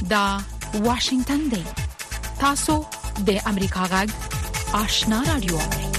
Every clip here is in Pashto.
دا واشنگتن دی. تاسو د امریکا غږ آشنا رادیو.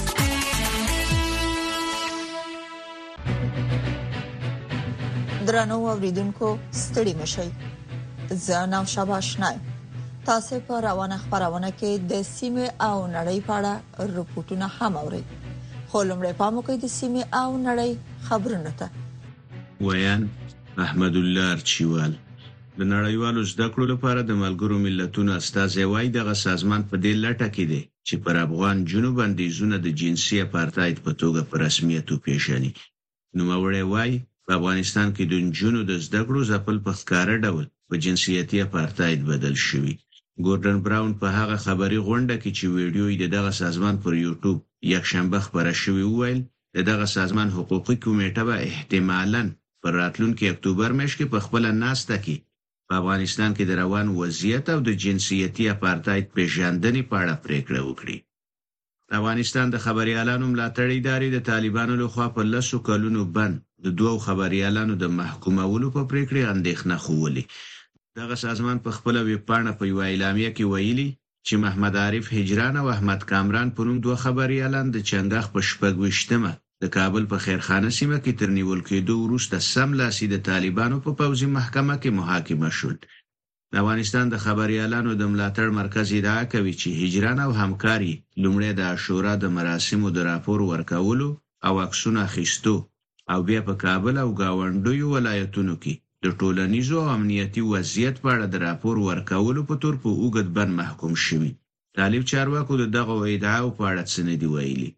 درنو اوریدونکو ستړي مشئ. زه نام شابه آشنای. تاسو په روانه خبرونه کې د سیمه او نړۍ په اړه رپورټونه هم اورئ. خو لمړی پام وکړئ د سیمه او نړۍ خبرونه ته. ویان احمد الله ارچیوال د نړیوالو زده کړو لپاره د ملګرو ملتونو استازی وایي دغه سازمان په دې لټه کې دی چې پر افغان جنوب بندیزونه د جنسي اپارتاید په توګه په رسمیت وپیژني. نوموړی وایي په افغانستان کې د جنونو د زده کړو ځپل په ښکاره ډول په جنسیتي اپارتاید بدل شوی. ګوردن براون په هغه خبري غونډه کې چې ویډیو یې دغه سازمان پر یوټیوب یکشنبه خبره شوی ویل دغه سازمان حقوقي کمیټه به احتمالاً پر راتلونکي اکتوبر میاشت کې په خپل ناسته کې په افغانستان کې د روان وضعیت او د جنسیتي اپارتاید پیژندنې په اړه پریکړه وکړي. افغانستان د خبريالانو ملاتړ ادارې د طالبانو لخوا په 10 کلونو بند د دوه خبريالانو د محکومولو په پریکړه اندېښنه خوولې. دغه سازمان په خپل ویب پاڼه په یو اعلامیه کې ویلي چې محمد عارف هجران او احمد کامران په نوم دوه خبريالان د چنګاخ په 28مه د کابل په خیرخانه سیمه کې تر نیول کېدو وروسته سملاسي د طالبانو په پوځي محکمه کې محاکمه شول. افغانستان د خبريالانو د ملاتړ مرکز ادعا کوي چې هجران او همکاري لومړی د عاشورا د مراسمو د راپور ورکولو او عکسونه اخیستو او بیا په کابل او گاونډیو ولایتونو کې د ټولنیزو او امنیتي وضعیت په اړه د راپور ورکولو په تور په اوږد بند محکوم شوي. طالب چارواکو دغه ادعاو په اړه څه نه دی ویلي.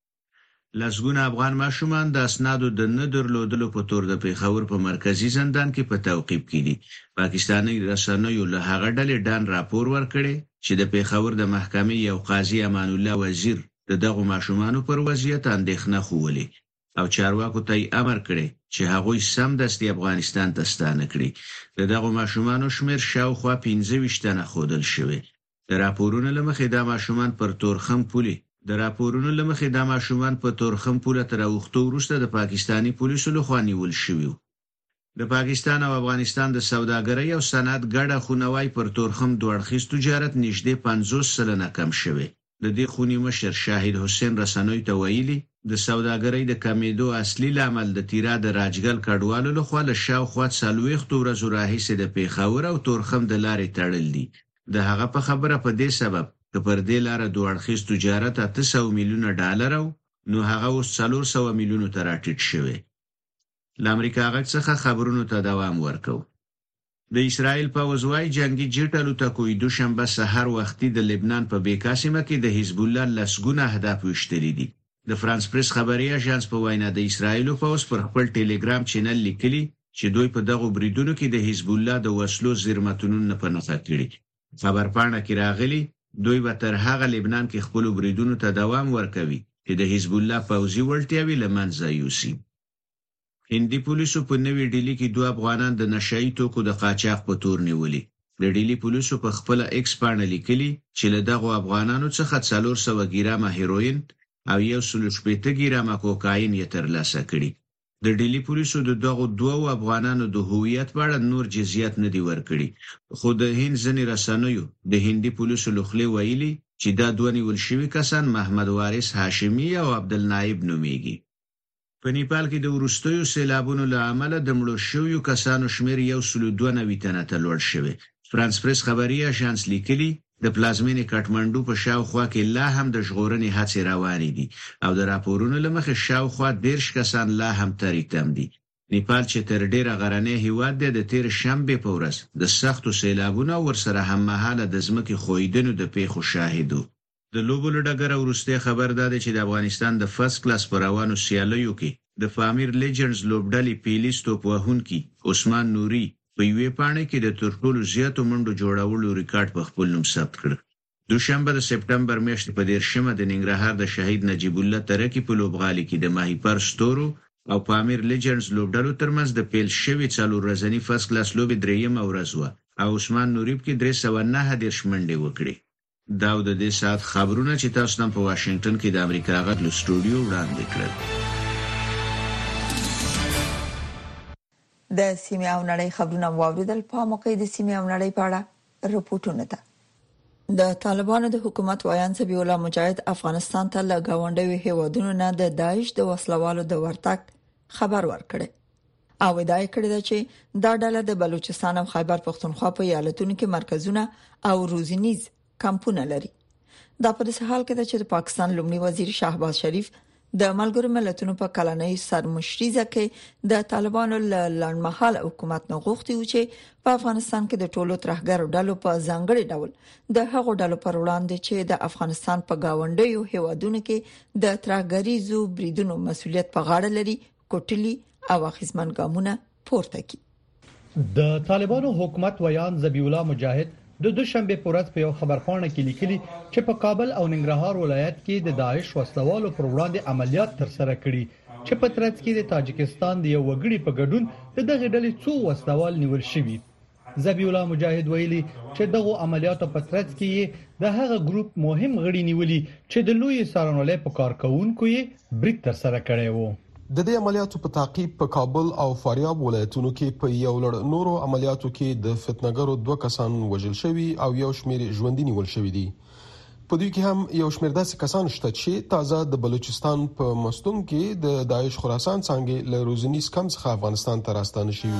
لسګونه افغان ماشومان د اسنادو د نه درلودلو په تور د پیښور په مرکزی زندان کې په توقیف کې دي. پاکستاني رسنیو له هغه ډلې ډان راپور ورکړي چې د پیښور د محکمې یو قاضي امان الله وزیر دغه ماشومانو پر وضعیت اندېښنه خوولې او چارواکو ته امر کړی چې هغوی سمدستي افغانستان ته ستانه کړي. دغه ماشومانو شمیر شاوخوا 25 تنه خودل شوی. د راپورونو لمخې د ماشومان پر تورخم پولي تر اوختو وروسته د پاکستانی پولیسو لخوا نیول شوی. د پاکستان او افغانستان د سوداګرۍ او صنعت ګډه خونوای پر تورخم دوړخیز تجارت نږدې 50% کم شوی. د دې خونی مشر شاهد حسین رسنوي ته ویلي د سوداګرۍ د کمیدو اصلي لامل د تیرا د راجګل کډوالو لخوا له شاوخوا 40 ورځو راهیسې د پیښور او تورخم د لارې تړل دي. د هغه په خبره په دې سبب که پر دې لار دوړخیز تجارت 800 میلیونه ډالر نو هغه اوس 400 میلیونه ته راټیټ شوی. د امریکا غږ څخه خبرونو ته دوام ورکو. د اسرائیل پوځ وايي جنگي جټ الوتکوي دوشنبه سحر وختي د لبنان په بیکا سیمه کې د حزب الله لسګونه اهداف وشتلې دي. د فرانس پریس خبري اژانس په وینا د اسرائیل پوځ پر خپل ټلګرام چینل لیکلي چې دوی په دغه بریدونو کې د حزب الله د وسلو زیرمتونو نه پنځه کړي. خبر پاڼه کې راغلي دوی به تر هغه لبنان کې خپل بریدونو ته دوام ورکوي چې د حزب الله پوځي وړتیاوي لمنځه یوسي. هندي پولیسو په نوې ډیلی کې دوه افغانان د نشئی توکو د قاچاق په تور نیولي. د ډیلی پولیسو په خپل ایکس پاڼه لیکلي چې له دغه افغانانو څخه 400 ګرامه هیروین او 160 ګرامه کوکاین یې ترلاسه کړي. د ډیلی پولیسو دغه دوه افغانانو د هویت په اړه نور جزئیات نه دی ورکړي. خو د هند ځینې رسنیو د هندي پولیسو لخوا ویلي چې دا دوه نیول شوي کسان محمد وارث هاشمي او عبدالنائب نومیږي. په نیپال کې د وروستیو سیلابونو له امله د مړو شویو کسانو شمیر 192 تنه ته لوړ شوی. فرانس پریس خبري اژانس لیکلي د پلازمینې کاټمانډو په شاوخوا کې لا هم د ژغورنې هڅې روانې دي او د راپورونو له مخې شاوخوا 10 کسان لا هم تریتم دي. نیپال چې تر ډیره غرنی هیواد دی د تیر شنبه په ورځ د سختو سیلابونو ورسره هم مهاله د ځمکې خویدنو د پیښو شاهدو. د لوبو لډګر ورسته خبر داده چې د افغانستان د فرست کلاس پر روانو سیالیو کې د فامیر لیجنډز لوبډلې پیلیستو په هونکي عثمان نوري په یوې پاڼه کې د ترټولو زیاتو منډو جوړولو ریکارډ په خپل نوم ثبت کړ. دوشنبه د سپټمبر میاشتې په 13مه د ننګرهار د شهید نجیب الله ترکی په لوبغالي کې د ماهیپر ستورو او فامیر لیجنډز لوبډلو ترمنځ د پیل شوی 4 ورځنی فرست کلاس لوبې درېیمه ورځ و او عثمان نوري په 309 منډې وکړې. دا د دې سات خبرونه چې تاسو نن په واشنگټن کې د امریکا غږ له سټوډیو وړاندې کړل. د سیمه او نړۍ خبرونه واوریدل. په موقع د سیمه او نړۍ په اړه رپورټونه ده. د طالبانو د حکومت وایان ذبیح الله مجاهد افغانستان ته له گاونډیو هیوادونو نه د داعش د وسلوالو د ورتګ خبر ورکړي او ادعا کړې ده چې دا ډله د بلوچستان او خیبر پختونخوا په ایالتونو کې مرکزونه او روزنیز کمپونه لري. دا په دې حال کې ده چې د پاکستان لومړي وزیر شهباز شریف د ملګرو ملتونو په کلنۍ سرمشريزه کې د طالبانو لړمحال حکومت نه غوښتي و چې په افغانستان کې د ټولو ترهګرو ډلو په ځانګړي ډول د هغو ډلو پر وړاندې چې د افغانستان په گاونډیو هیوادونو کې د ترهګریزو بریدونو مسولیت په غاړه لري کوټلی او اخیزمن ګامونه پورته کړي. د طالبانو حکومت ویان ذبیح الله مجاهد د دوشنبه په ورځ په یو خبرپاڼه کې لیکلي چې په کابل او ننګرهار ولایت کې د داعش وسلوالو پر وړاندې عملیات ترسره کړي چې په ترڅ کې د تاجکستان د یو وګړي په ګډون دغه ډلې څو وسلوال نیول شوي. ذبیح الله مجاهد ویلي چې دغه عملیاتو په ترڅ کې د هغه ګروپ مهم غړي نیولي چې د لوی سارنولې په کارکونکو یې برید ترسره کړی وو. د دې عملیاتو په تعقیب په کابل او فاریاب ولایتونو کې په یو لړ نورو عملیاتو کې د فتنګرو 2 کسان وژل شوي او یو شمېر ژوندۍ نیول شوي دي. په دوی کې هم یو شمېر داسې کسان شته چې تازه د بلوچستان په مستون کې د داعش خراسان څنګه له روزنیز کم څخه افغانستان ته راستانه شوي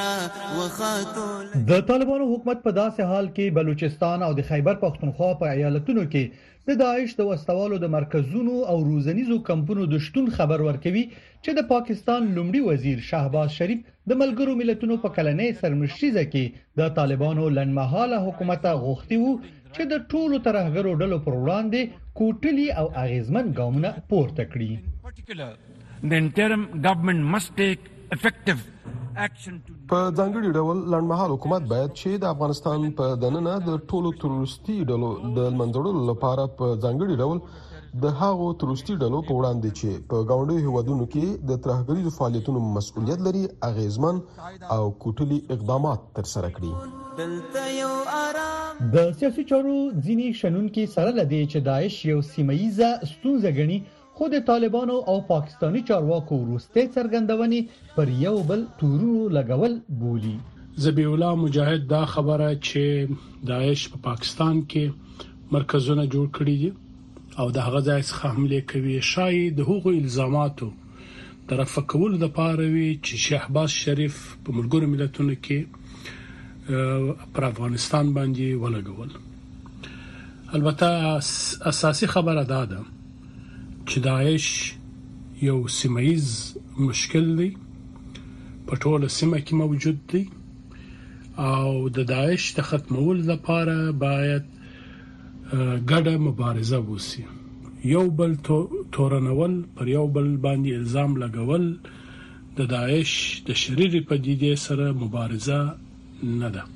وو. د طالبانو حکومت په داسې حال کې بلوچستان او د خیبر پختونخوا په ایالتونو کې د داعش د وسوالو د مرکزونو او روزنیزو کمپونو د شتون خبر ورکوي چې د پاکستان لومړي وزیر شهباز شریف د ملګرو ملتونو په کلنۍ سرمشريزه کې د طالبانو لنمحاله حکومت غوښتي وو چې د ټولو ترهګرو ډلو پر وړاندې کوټلی او اغیزمن ګامونه پورته کړي. The interim government must take effective په ځانګړي ډول لړمحال حکومت باید چې د افغانستان په دننه د ټولو تروریستي ډلو د منځوړلو لپاره په ځانګړي ډول د هغو تروریستي ډلو په وړاندې چې په گاونډیو هیوادونو کې د ترهګریزو فعالیتونو مسؤلیت لري اغیزمن او کوټلی اقدامات ترسره کړي. د سیاسي چارو ځینی شنونکي سره لدی چې داعش یو سیمایي ستونزه غني خو د طالبانو او پاکستانی چارواکو وروسته څرګندونې پر یو بل تورونو لګول بولی. ذبیح الله مجاهد دا خبره چې داعش په پاکستان کې مرکزونه جوړ کړي دي او د هغه ځای څخه حمله کوي شاید د هغو الزاماتو طرف کول د پاره وی چې شهباز شریف په ملګرو ملتونو کې پر افغانستان باندې ولګول. البته اساسي خبره ده چې داعش یو سیمایز مشکل دی په ټوله سیمه کې موجود دی او د داعش د ختمولو لپاره باید ګډه مبارزه وشي. یو بل تورنول پر یو بل باندې الزام لګول د داعش د شريري پدیدې سره مبارزه نه ده.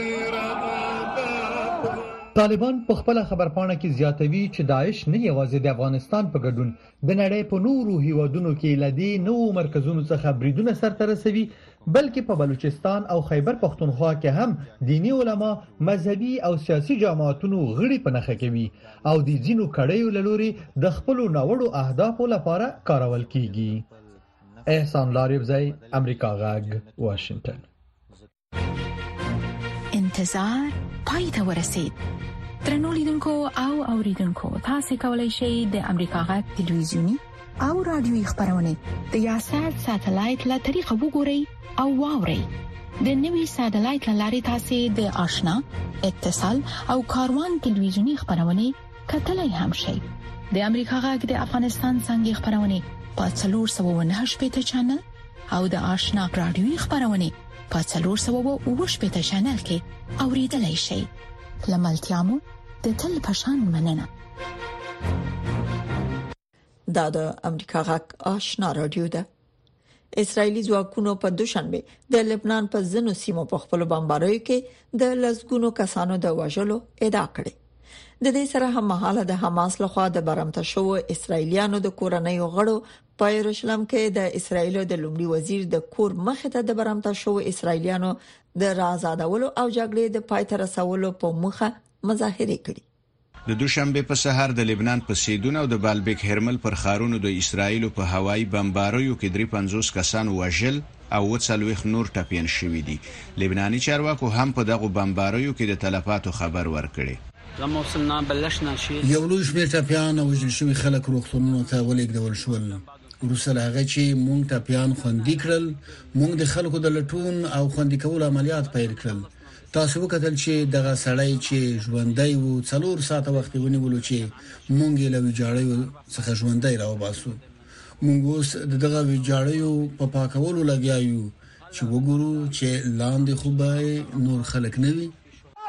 طالبان په خپل خبرپاڼه کې زیاتوي چې داعش نه یوازې د افغانستان په ګډون د نړۍ په نورو هیوادونو کې لدی نو مرکزونو څخه بریدونه سرته رسوي بلکې په بلوچستان او خیبر پختونخوا کې هم دینی علما مذهبي او سیاسي جماعتونو غړي پنهخه کوي او د ځینو کړهیو لوري د خپل نوړو اهدافو لپاره کارول کیږي. احسان لاریبزی امریکا غږ واشنگټن. انتظار پای ته ورسید. درنو لیدونکو او اوریدونکو تاسو کولی شئ د امریکا غږ ټلویزیونی او رادیوي خبرونه د یاشر ساتلایت له طریقو وګورئ او واورئ. د نوي ساتلایت لارې تاسو د آشنا اتصال او کاروان ټلویزیونی خبرونه کتلای هم شئ. د امریکا غږ د افغانستان څنګه خبرونه په 498 چینل او د آشنا رادیوي خبرونه په 498 چینل کې اوریدلای شئ. لملتيامو د تل پشان مننه. دا د امریکا غږ آشنا رادیو ده. اسرایلی ځواکونو په دوشنبه د لبنان په ځینو سیمو په خپل بمباریو کې د لسګونو کسانو د وژلو ادعا کړې. د دې سره هم مهاله د حماس لخوا د برمته شو اسرایلیانو د کورنۍ غړو په یروشلم کې د اسرایل د لومړي وزیر د کور مخه ته د برمته شو اسرایلیانو د رازادولو او جګړې د پای ته رسولو په مخه مظاهره کړې. د دوشنبه په سحر د لبنان په سیدون او د بالبک هرمل پر خارونو د اسرایل په هوایي بمباریو کې 350 کسان وژل او 40 نور ټپيان شوي دي. لبناني چارواکو هم په دغه بمباریو کې د تلفاتو خبر ورکړي. یو لوی شمېر ټپيان او وژل شوي خلک روغتونونو ته ولېږدول شول. وروسته له هغه چې موږ ټپيان خوندي کړل، موږ د خلکو د لټون او خوندي کولو عملیات پیل کړل. تاسو وکتل چې دغه سړی چې ژوندۍ وو 4 ساعته وخت ونیولو چې موږ یې له ویجاړیو څخه ژوندۍ راوباسو. موږ اوس دغه ویجاړیو په پاکولو لګیا یو چې وګورو چې لاندې خو به نور خلک نه وي.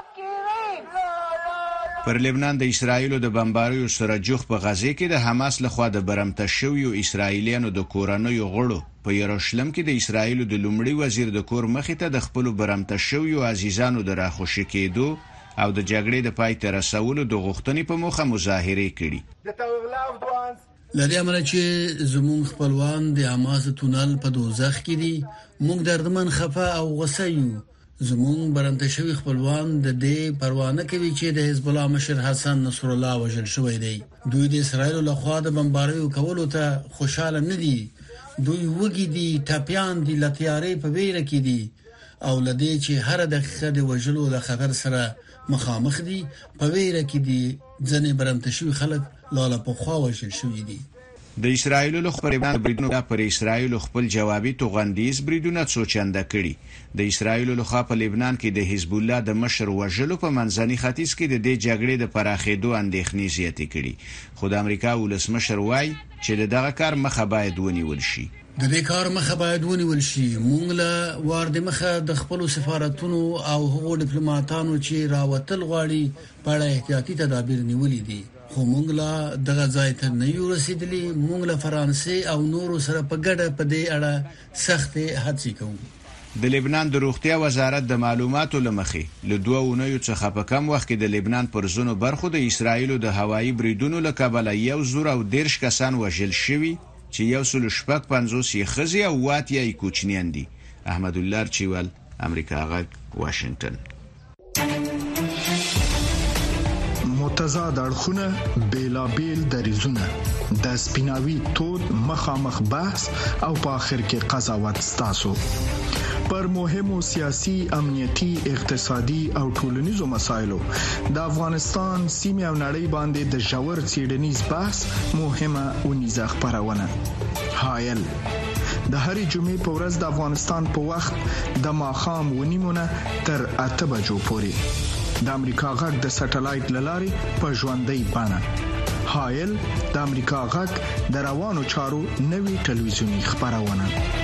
پر لبنان د اسرایلو د بمباریو سره جوخ په غزه کې د حماس لخوا د برمته شویو اسرایلیانو د کورنیو غړو په یروشلم کې د اسرایلو د لومړي وزیر د کور مخې ته د خپل برمته شویو عزیزانو د راخوشي کېدو او د جګړې د پای ته رسولو د غوښتنې په موخه مظاهره کړي. لدې امر چې زموږ خپلوان د حماس تونل په دوزخ کې دي، موږ دردمن خفه او غوسه یو. زموږ برمته شوی خپلوان د دې پروا نه کوي چې د حزب الله مشر حسن نصر الله وژل شوی دی. دوی د اسرایل له خوا د بمباریو کولو ته خوشاله نه دي. دوی وګي دي، ټاپیان دي، لتیارې په ویره کې دي او لدې چې هر دغه د وژلو د خطر سره مخامخ دي. په ویره کې دي. ځنې برمته شوی خلک لاله په خوا وژل شوی دي. د اسرایل له خبرې بریدونو پر اسرایل خپل جوابي توغندیز بریدونه څو چنده کړي. د اسرایل له خوا په لبنان کې د حزب الله د مشر وژلو په منځني ختیځ کې د دې جګړې د پراخېدو اندېښنې زیاتې کړي. خو د امریکا ولسمشر وایي چې دغه کار مخه باید ونیول شي. د دې کار مخه باید ونیول شي. موږ له وارد مخه د خپل سفارتونو او هغو ډیپلوماټانو چې راوتل غواړي په اړه احتیاطي تدابیر نیولې دي. خو موږ لا دغه ځای ته نه یو رسیدلی. موږ له فرانسې او نورو سره په ګډه په دې اړه سخت هڅې کوو. د لبنان د روغتیا وزارت د معلوماتو لمخې له 2 اونیو څخه په کم وخت کې د لبنان پر زونو برخو د اسرایل د هوایي بریدونو له کبله 110 کسان وژل شوي چې 150 یې ښځې او 80 یې کوچنیان دي. احمد الله چوال، امریکا غږ، واشنگټن. متضاد اړخونه، بیلابیل دریزونه، د سپیناوي تود مخامخ بحث او په آخر کې قضاوت ستاسو پر مهمو سیاسي، امنیتي، اقتصادي او ټولنیزو مسایلو د افغانستان سیمه او نړۍ باندې د ژور څېړنیز بحث مهمه ونیزه خبرونه. حایل د هرې جمعې په ورځ د افغانستان په وخت د ماښام 9:30 تر 8 بجو پورې د امریکا غږ د سټلایټ لارې په ژوندۍ بڼه. حایل د امریکا غږ د روانو چارو نوي ټلویزیونی خبرونه.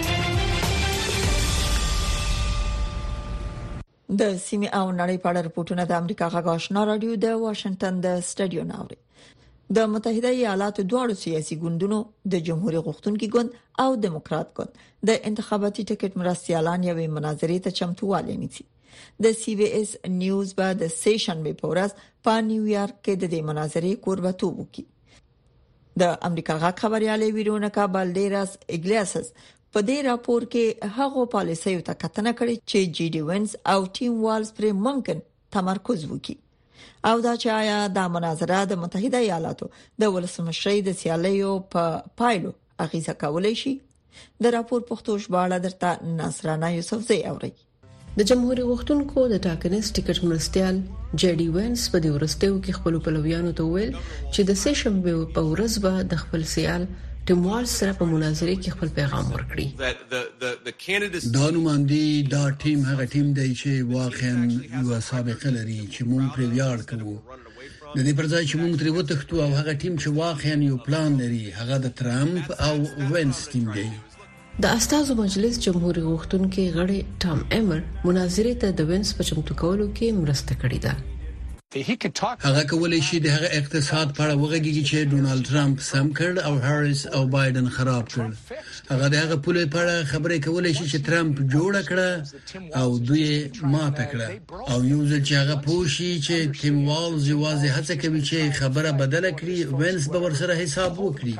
د سیمه او نړۍ په اړه رپورټونه د امریکا غږ آشنا رادیو د واشنگټن د سټډیو ناوړي. د متحده ایالاتو دواړو سیاسي ګوندونو د جمهوریت غوښتونکي ګوند او دیموکرات ګوند د انتخاباتي ټیکټ مرستيالان یوې مناظرې ته چمتووالی نیسي. د سی بی اس نیوز به د سیشن په ورځ په نیویارک کې د دې مناظرې کوربتوب وکړي. د امریکا غږ خبريالې ویرونکا بالډیراس ایګلیاسس په دې راپور کې هغه پالیسیو ته کتنه کړې چې جی ډي وینز او ټیم والز پر ممکن تمرکز وکړي او دا چې آیا د مناظره د متحده ایالاتو د ولسمشرۍ د سیالیو په پایلو اغیزه کولای شي. د راپور پښتو ژباړه درته نصرانه یوسفزۍ اوري. د جمهوریت غوښتونکو د ټاکنیز ټیکټ مرستيال جی ډي وینز په دې ورستیو کې خپل پلویانو ته ویل چې د سیشن په ورځ به د خپل سیال ټیم والز سره په مناظره کې خپل پیغام ورکړي. دا نوماندي دا ټیم هغه ټیم دی چې واقعا یو سابقه لري چې مونږ پر ویاړ کوو. د دې پر ځای چې مونږ ترې وتښتو او هغه ټیم چې واقعا یو پلان لري هغه د ترامپ او وینز ټیم دی. د استازو مجلس جمهوریت غوښتونکي غړي ټام ایمر مناظره ته د وینز په چمتو کولو کې مرسته کړې ده. هغه کولای شي د هغه اقتصاد په اړه وغږیږي چې ډونالد ټرمپ سم کړ او هاریس او بایدن خراب کړ. هغه د هغه پوله په اړه خبرې کولای شي چې ټرمپ جوړ کړ او دوی ماته کړ او یو ځل چې هغه پوښي چې ټیم والز یوازې هڅه کوي چې خبره بدله کړي وینز به ورسره حساب وکړي.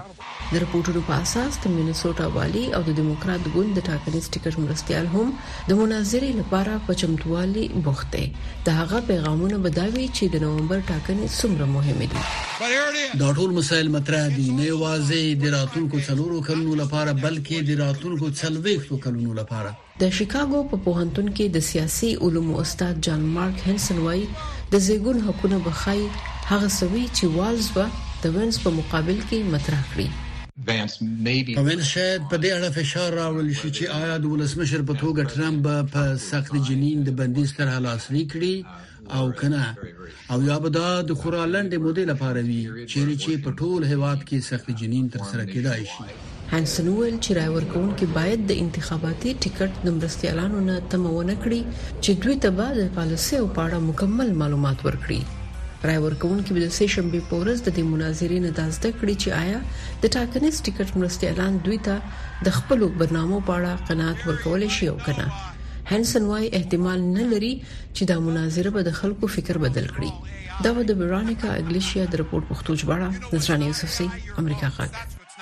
د رپورټونو په اساس د مینیسوټا والی او د دیموکرات ګوند د ټاکنیز ټیکټ مرستيال هم د مناظرې لپاره په چمتووالي بوخت دي. د هغه پیغامونه بداوي چې د نومبر ټاکنې څومره مهمه دي. دا ټول مسایل مطرح دي نه یوازې د راتلونکو څلورو کلونو لپاره بلکې د راتلونکو 40 کلونو لپاره. د شیکاګو په پوهنتون کې د سیاسي علومو استاد جان مارک هنسن وايي د زیګون حقوقونه بخای هغه سوي چې والز د وینس په مقابل کې مطرح کړی. وینس شاید په دې اړه فشار راوړل شي چې آیا د ولسمشر په توګه ټرمپ په سخت جنین د بندیز تر لاسلیک کړي او کنه او یا به دا د خورالند مودې لپاره وي چې په ټول هیواد کې سخت جنین تر سره کېدای شي. هانسن ویل چې رای ورکوونکي باید د انتخاباتي ټیکټ د مرستيالانو نه تمونه کړي چې دوی ته به د پالیسي او پاړه مکمل معلومات ورکړي. رای ورکوونکي به د سیشنبه په ورځ د دې مناظرې نه داسته کړي چې آیا د ټاکنیز ټیکټ مرستيالان دوی ته د خپل برنامو په اړه قناعت ورکول شي او کنه. هانسن وايي احتمال نه لري چې دا مناظره به د خلکو فکر بدل کړي. دا د برانیکا اګلیشیا د رپورت پښتو ژباړه نصراني یوسفزي امریکا غږ.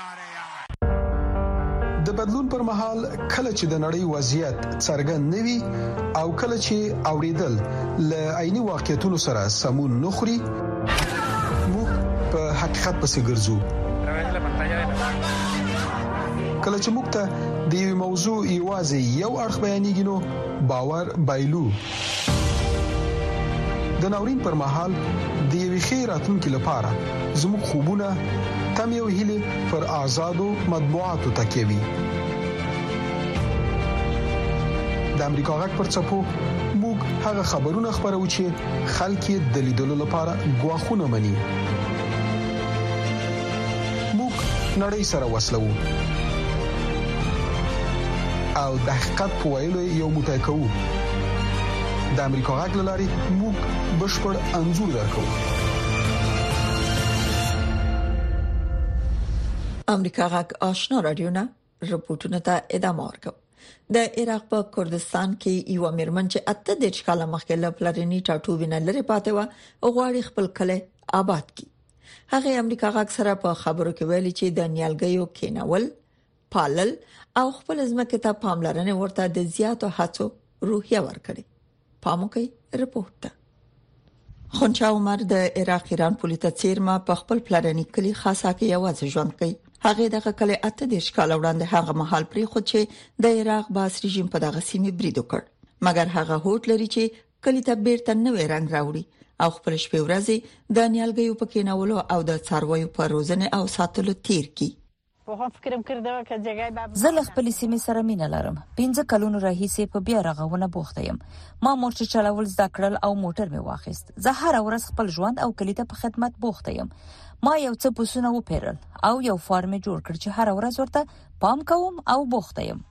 د بدلون پر مهال کله چې د نړۍ وضعیت څرګند نوي او کله چې اوریدل ل عیني واقعیتونو سره سمون نخري موږ په حقیقت پسې ګرځو. کله چې موږ ته د یو موضوع یوازې یو اړخ بیانېږي نو باور بایلو. د ناورین پر مهال د یو خیراتونکو لپاره زموږ خوبونه تم یو هیله پر آزادو مطبوعاتو تکیوي. د امریکا غږ پر چپو موږ هغه خبرونه خبرو چې خلک د لیدلو لپاره غواخونه مني. موږ نړۍ سره وصلو او د حقیقت په ویلو یو متکو. د امریکا غږ لاري موږ بشپړ انځور درکو. امریکا غږ آشنا رادیو نه رپورټونه ته ادامه ورکو. د عراق په کردستان کې یو میرمن چې 8 کاله مخکې له پلرني ټاټوبینه لري پاتې و غواړي خپل کله آباد کړي. هغه امریکا غږ سره په خبرو کې ویلي چې د نیالګیو کېنول، پالل او خپل ځمکه ته پاملرنه ورته د زیاتو هڅو روحیه ورکړي. پاموکي رپورټ. خونچا عمر د عراق ایران پولیټا چیرما په خپل پلرني کلی خاصه کې یوازې ژوند کوي. هغه دغه کله 8 کاله وړاندې هغه محل پرې خو چې د عراق باس رژیم په دغه سیمه برید وکړ. مګر هغه هوټ لري چې کلی ته بیرته نوې رنگ راوړي او خپل شپې ورځې د نیالګیو په کېنولو او د څارویو په روزنه او ساتلو تیر کی. زه له خپل سیمې سره مینه لرم. 15 کلونو راهیسې په بیا رغونه بوخته یم. ما موټر چلول زده کړل او موټر مې واخیست. زه هر ورځ خپل ژوند او کلی ته په خدمت بوخته یم. ما یو څه پسونه وپیرل او یو فارم جوړ کړ چې هر ورځ ورته پام کوم او بوخته یم.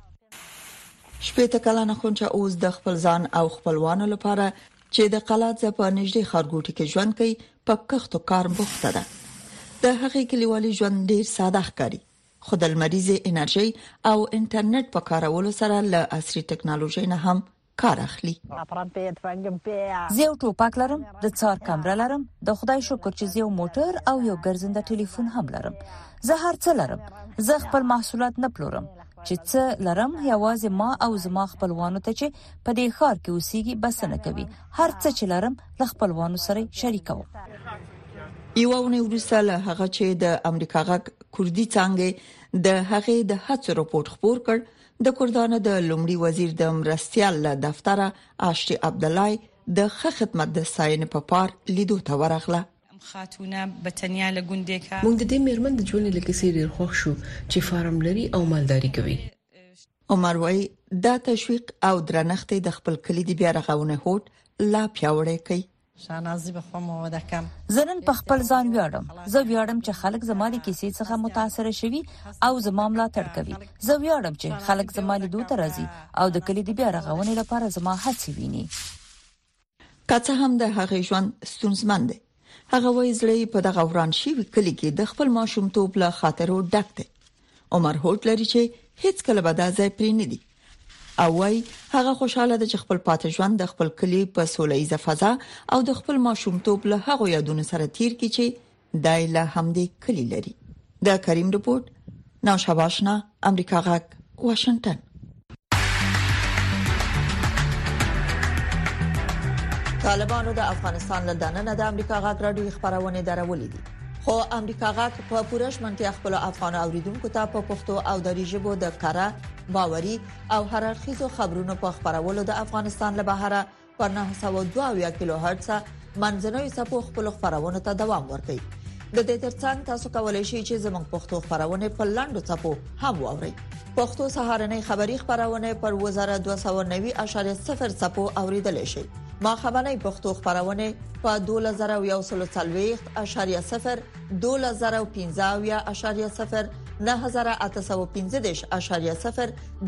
شپږ کلانه خونچا اوس د خپل ځان او خپلوانو لپاره چې د قلات په نږدې خارګوټي کې ژوند کوي په کښتو کار بوخته ده. د هغې کلیوالي ژوند ډیر ساده ښکاري. خو د لمریزه انرژي او انټرنیټ په کارولو سره له عصري ټکنالوژي نه هم کار اخلي. زه یو ټوپک لرم، د څار کمره لرم، د خدای شکر چې یو موټر او یو ګرځنده ټلیفون هم لرم. زه هر څه لرم. زه خپل محصولات نه پلورم. چې څه لرم یوازې ما او زما خپلوانو ته چې په دې ښار کې اوسېږي بس نه کوي. هر څه چې لرم له خپلوانو سره شریکوم. یو ونه ورسته له هغه چې د امریکا غږ کوردی څنګه د هغې د هڅو رپورت خبر کړ. د کردانو د لومړي وزیر د مرستيال له دفتر آشتي عبد الله د خدمت د ساين په پار لیدو ته ورغله. خاتونه بتنیا لګوندې کا موږ د دې میرمن د ژوند لکه سیر خوښ شو چې فارم لري او مالداري کوي. عمر وای دا تشویق او درنښت د خپل کلی دی بیا رغونه هوټ لا پیاوړی کوي. شانازي بخوم ودکم زنن په خپل ځان ویاړم. زه ویاړم چې خلک زما د کیسې څخه متاثر شوي او زما ملاتړ کوي. زه ویاړم چې خلک زما لیدو ته راځي او د کلی دی بیا رغونې لپاره زما هڅې ویني. کڅه هم د هغې ژوند ستونزمن دی. هغه وایي زړه په دغه وران شي کلی کې د خپل ماشومتوب له خاطرو ډک دی. عمر هوټ لري چې هیڅ کله به دا ځای پرې نه دی. او وای هغه خوشاله ده چې خپل پاتې ژوند د خپل کلی په سوله‌ایزه فضا او د خپل ماشومتوب له هغه یادونو سره تیر کی چې دای له همدې کلی لري. دا کریم رپورت نوشابه آشنا، امریکا غږ، واشنگټن. طالبانو د افغانستان له دننه د امریکا غږ راډیو خبرونه درولې دي. خو امریکا غږ په پوره شمنتیا خپل افغان اوریدونکو ته په پښتو او دری ژبه د کاره، باوري او هر اړخیزو خبرونو په خبرولو د افغانستان له بهره پر 902 کیلو هرتز منځنوي څپو خپل خبرونه ته دوام ورکوي. د دې ترڅنګ تاسو کولای شئ چې زموږ پښتو خبرونه په لاندو څپو هم واورئ. پښتو سهارنۍ خبری خبرونه پر 2290.0 څپو اوریدل شي. ما خبرنۍ پښتو خبرونه په 2140.0 2015.0 9815.0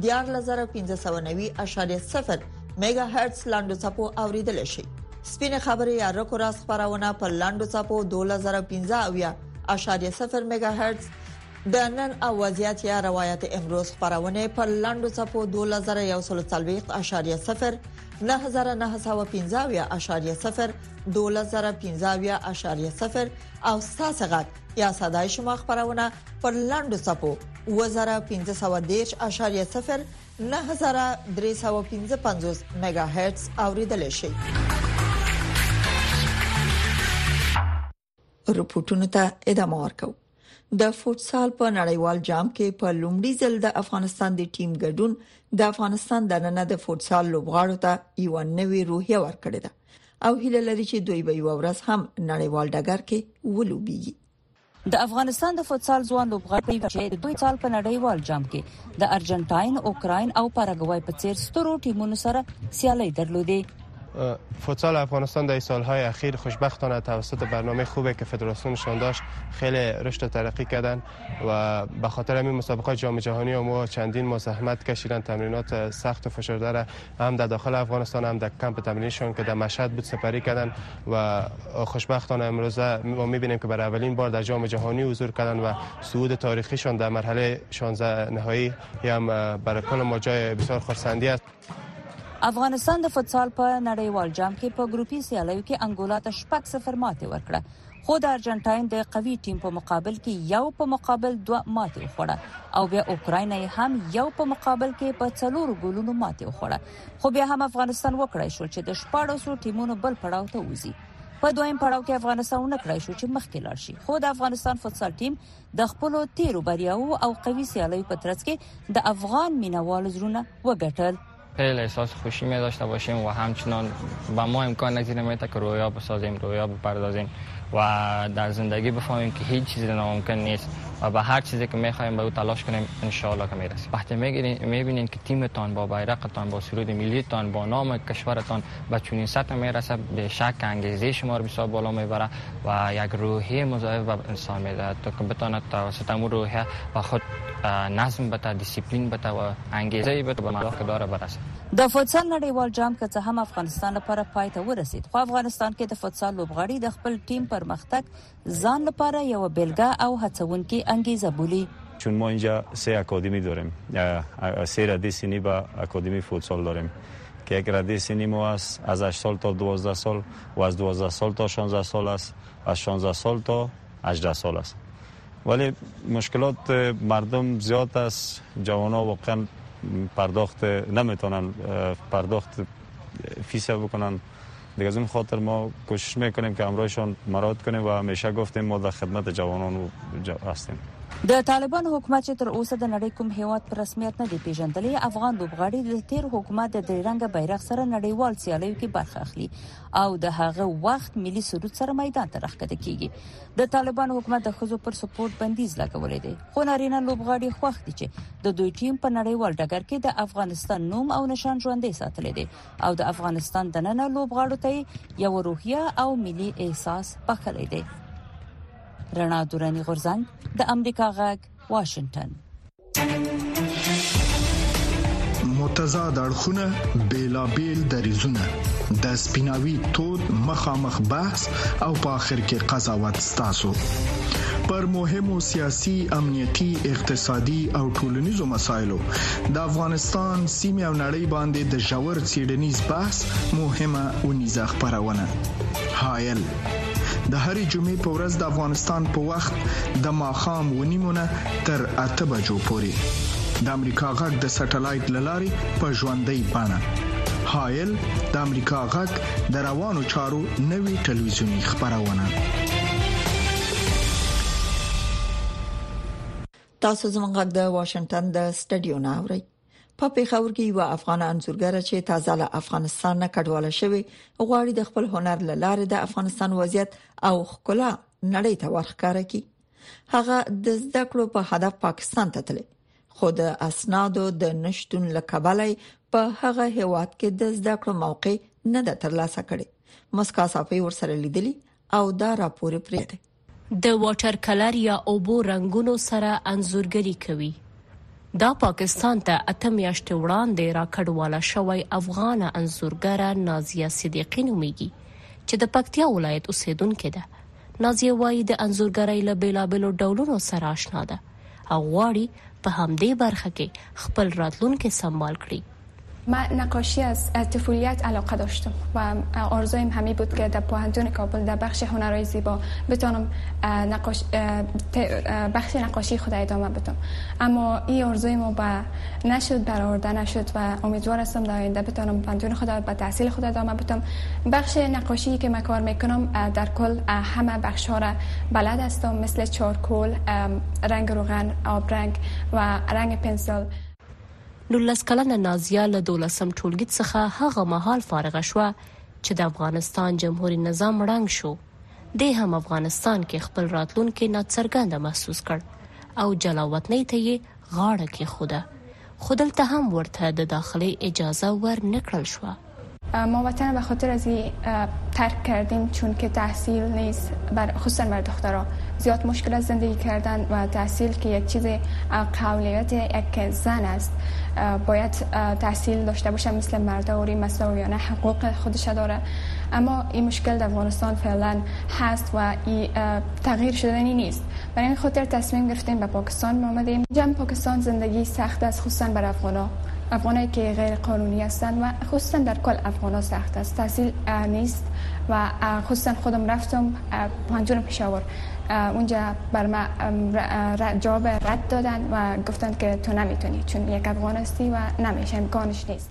14590.0 میگا هرتز لاندو څپو اوریدل شي. سپینه خبري یا رکو راس خبرونه په لاندو څپو 2015.0 میگا هرتز، د نن اوازيات یا روایت امروز خبرونه په لاندو څپو 2140.0 9915.0 2015.0 او ساسغت یا صداي شما خبرونه پر لاندو څپو 1510.0 9355 میگا هرتز اوریدل شي. رپورټونو ته ادامه ورکو. د فوتسال په نړیوال جام کې په لومړي ځل د افغانستان د ټیم ګډون د افغانستان د نن د فوتسال لوبغاړو ته یو نوې روحیه ورکړه ده او هیله لري چې دوی به یو ورځ هم نړیوال ډګر کې ولوبېږي. د افغانستان د فوتسال ځوان لوبغاړي چې د دوی سال په نړیوال جام کې د ارجنټاین، اوکراین او پاراګوای په څیر سترو ټیمونو سره سیالي درلودې. فوتسال افغانستان در سالهای اخیر خوشبختانه توسط برنامه خوبی که فدراسیونشان داشت خیلی رشد و ترقی کردن و به خاطر همین مسابقات جام جهانی ما چندین ما زحمت کشیدن، تمرینات سخت و فشرده هم در داخل افغانستان هم در کمپ تمرینشون که در مشهد بود سپری کردن و خوشبختانه امروزه ما می‌بینیم که برای اولین بار در جام جهانی حضور کردن و صعود تاریخیشان در مرحله 16 نهایی هم برای کل ما جای بسیار خرسندی است. افغانستان د فوتسال په نړیوال جام کې په ګروپي سیالیو کې انګولا ته 6-0 ماتې ورکړه، خو د ارجنټاین د قوي ټیم په مقابل کې یو په مقابل 2 ماتې وخوړه او بیا اوکراین هم یو په مقابل کې په 4 ګولونو ماتې وخوړه. خو بیا هم افغانستان وکړای شو چې د 14 ټیمونو بل پړاو ته وځي. په دویم پړاو کې افغانستان ونکړای شو چې مخکې لاړ شي، خو د افغانستان فوتسال ټیم د خپل تیرو بریاو او قوي سیالیو په ترڅ کې د افغان مینوال زړونه وګټل. خیلی احساس خوشی می داشته باشیم و همچنان با ما امکان نگذیره میده که رویا بسازیم، رویا بپردازیم و در زندگی بفهمیم که هیچ چیزی ناممکن نیست و به هر چیزی که میخوایم به او تلاش کنیم ان شاء الله که میرسیم. وقتی میبینین که تیمتان با بیرقتان، با سرود ملیتان، با نام کشورتان به چنین سطح میرسه، به شک انگیزه شما رو بسیار بالا میبره و یک روحیه مضاعف به انسان میده تا که بتونه توسط امور روحیه و خود نظم بده، دیسیپلین بده و انگیزه بده به ملاک داره برسه. د فوتسال نړیوال جام که څه هم افغانستان لپاره پای ته ورسید، خو افغانستان کې د فوتسال لوبغاړي د خپل ټیم پرمختګ ځان لپاره یو بیلګه او هڅونکې انګیزه بولي. چون ما اینجا 3 اکادمی داریم، 3 رده سنی با اکادمی فوتسال داریم که یک رده سنی ما است از 8 سال تا 12 سال و از 12 سال تا 16 سال است، از 16 سال تا 18 سال است. ولی مشکلات مردم زیاد است، جوانان واقعا پرداخت نمیتونن پرداخت فیس بکنن. دیگه از اون خاطر ما کوشش میکنیم که امرایشان مراد کنیم و همیشه گفتیم ما در خدمت جوانان هستیم. د طالبان حکومت چې تر اوسه د نړۍ کوم هیواد په رسمیت نه دی پیژندلی، افغان لوبغاړي د تیر حکومت د درې رنګه بیرغ سره نړیوال سیالیو کې برخه اخلي او د هغه وخت ملي سرود سره میدان ته راښکته کیږي. د طالبان حکومت د ښځو پر سپورټ بندیز لګولې دی، خو نارینه لوبغاړي خوښ دي چې د دوی ټیم په نړیوال ډګر کې د افغانستان نوم او نشان ژوندۍ ساتلی دی او د افغانستان د نن لوبغاړو ته یو روحیه او ملي احساس بخښلی دی. رڼا دورانی غورزنګ د امریکا غږ، واشنگټن. متضاد اړخونه، بیلابیل دریزونه، د سپیناوي تود مخامخ بحث او په اخر کې قضاوت ستاسو پر مهمو سیاسي، امنیتي، اقتصادي او ټولنیزو مسایلو د افغانستان سیمه او نړۍ باندې د ژور څېړنیز بحث مهمه ونیزه خبرونه. حایل د هرې جمعې په ورځ د افغانستان په وخت د ماښام 9:30 تر 8 بجو پورې د امریکا غږ د سټلایټ للارې په ژوندۍ بڼه هایل د امریکا غږ د روانو چارو نوي ټلویزیونی خبرونه. تاسو زموږ غږ د واشنگټن د سټډیو نه اورئ. په پیښور کې یو افغان انځورګر چې تازه له افغانستان نه کډواله شوی غواړي د خپل هنر له لارې د افغانستان وضعیت او ښکلا نړۍ ته ورښکاره کړي. هغه د زده کړو په هدف پاکستان ته تللی، خو د اسنادو د نشټون لکبلای په هغه هیواد کې د زده کړو موقع نه د ترلاسه کړي. مسکا صافي ورسره لیدلی او دا راپور پرې دی. د واټر کلر یا اوبو رنگونو سره انځورګری کوي. دا پاکستان ته 8 میاشتې وړاندې راکډواله شوی افغان انځورګره نازیه صدیقی نومیږي چې د پکتیا ولایت اوسیدونکې ده. نازیه وايي د انځورګرۍ له بیلابیلو ډولونو سره آشنا ده او غواړي په همدې برخه کې خپل راتلونکی سمبال کړي. من نقاشی از طفولیت علاقه داشتم و آرزویم همین بود که در پوهنتون کابل در بخش هنرهای زیبا بتونم بخش نقاشی خود ادامه بدم، اما این آرزویم نشد، برآورده نشد و امیدوار هستم در آینده بتونم پوهنتون خود به تحصیل خود ادامه بدم. بخش نقاشی که من کار میکنم در کل همه بخش ها را بلد هستم، مثل چارکول، رنگ روغن، آبرنگ و رنگ پنسل. 19 کلنه نازیه له 12م ټولګي څخه هغه مهال فارغه شوه چې د افغانستان جمهوریت نظام ړنګ شو. د هم افغانستان کې خپل راتلونکي ناڅرګند محسوس کړ او جلاوطنۍ ته یې غاړه کېښوده، خو دلته هم ورته د داخلي اجازه ور نکړل شوه. ما وطن به خاطر از این ترک کردیم چون که تحصیل نیست، خصوصا بر دخترها زیاد مشکل از زندگی کردن و تحصیل که یک چیز قابلیت یک زن است، باید تحصیل داشته باشه مثل مردوری مساویانه حقوق خودش داره، اما این مشکل در افغانستان فعلا هست و این تغییر شدنی نیست. برای این خاطر تصمیم گرفتیم به پاکستان آمدیم. جمع پاکستان زندگی سخت است، خصوصا برای افغانایی که غیر قانونی هستند و خصوصا در کل افغانا سخت است. تحصیل نیست و خصوصا خودم رفتم پوهنتون پشاور، اونجا بر من جواب رد دادن و گفتن که تو نمیتونی چون یک افغان هستی و نمیشه، امکانش نیست.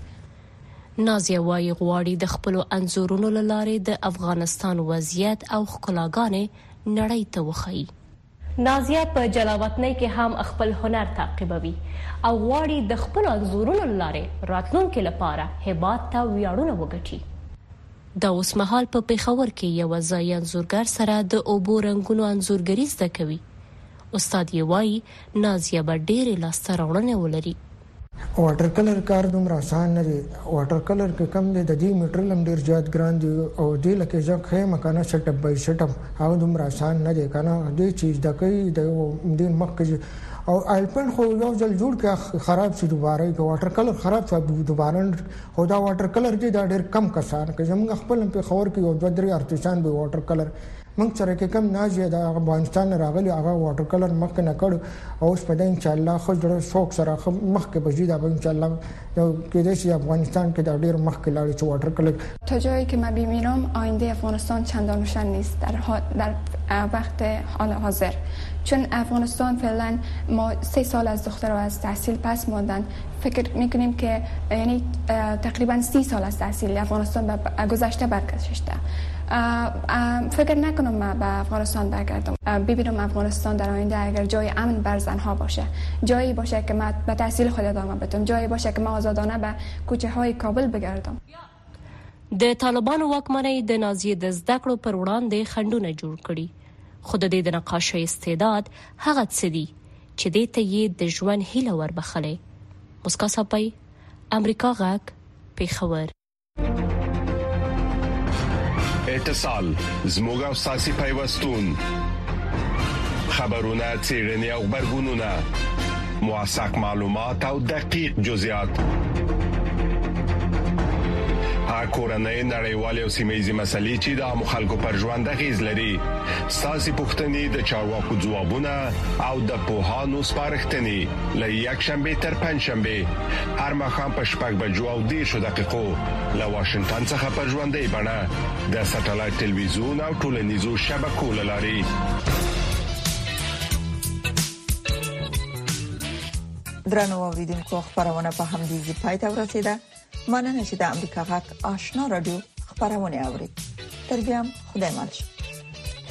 نازیه وايي غواړي د خپل انځورونو له لارې د افغانستان وضعیت او ښکلاګانې نړۍ ته وښيي. نازیه په جلاوطنۍ کې هم خپل هنر تعقیبوي او غواړي د خپل انځورونو له لارې راتلونکي لپاره هیواد ته ویاړونه وګټي. دا اوس مهال په پیښور کې یو ځای انځورګر سره د اوبو رنگونو انځورګری زده کوي. استاد یې وايي نازیه به ډېرې لاسته راوړنې ولري. واټر کلر کار دومره آسان نه دی. واټر کلر کې کم دی، د دې میټرل هم ډېر زیات ګران دی او دې لکه ځکه خیمه کنه سټ اپ بای سټ اپ هغه دومره آسان نه دی کنه. دې چیز د کوي د دې مخکې او الپن خو یو ځل جوړ کې خراب شي دوباره کې واټر کلر خراب شي دوباره خو دا واټر کلر دی دا ډېر کم کسان کې زموږ خپل په خور کې یو 2-3 ارتستان به واټر کلر موږ سره کې کم نازیه د افغانستان راغلي هغه واټر کلر مخکې نه کړ او اوس په دې ان شاء الله خو ډېر شوق سره مخکې بجې دا ان شاء الله کې د افغانستان کې دا ډېر مخکې لاړ چې واټر کلر. تا جایی که من ببینم آینده افغانستان چندان روشن نیست در وقت حال حاضر، چون افغانستان فعلا ما 3 سال از دخترها از تحصیل پس ماندن. فکر میکنیم که یعنی تقریبا 30 سال از تحصیل افغانستان به گذشته برگشته. فکر نکنم من به افغانستان برگردم. ببینم افغانستان در آینده اگر جای امن بر زنها باشه، جایی باشه که من به تحصیل خود ادامه بدم، جایی باشه که من آزادانه به کوچه های کابل بگردم. د طالبانو واکمنۍ د نازیې د زده کړو پر وړاندې خنډونه جوړ کړي، خو د دې د نقاشۍ استعداد هغه څه دي چې دې ته یې د ژوند هیله وربخلې. مسکا صافي، امریکا غږ، پیښور. اتصال زموږ او ساسي پیوستون، خبرونه، څېړنې او خبرګونونه، موثق معلومات او دقیق جزئیات. کورنۍ نړیوال او سیمایي مسلې چې د مخالکو پر ژوند غیز لري ساسي پښتنې د چارواکو ځوابونه او د پوهانو سپارښتنې ل یکشنبه تر پنځشنبه هر مخام په شپږ بجو او 10 دقیقو ل واشنگټن څخه پر ژوندۍ بڼه د ساتلایت ټلویزیون او ټولنیزو شبکو لاري درنو اوریدونکو خبرونه په همدې ځای پای ته ورسیده مننه چې د امریکا غږ آشنا رادیو خبرونه اوري تر بیا خدای مالشه